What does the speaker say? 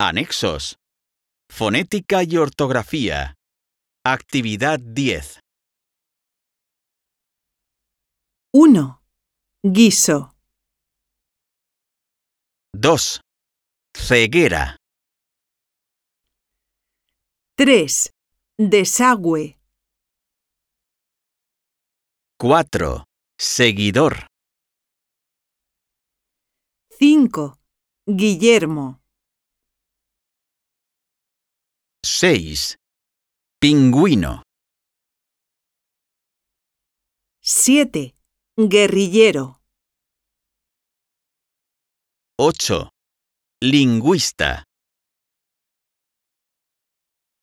Anexos. Fonética y ortografía. Actividad 10. 1. Guiso. 2. Ceguera. 3. Desagüe. 4. Seguidor. 5. Guillermo. 6. Pingüino. 7. Guerrillero. 8. Lingüista.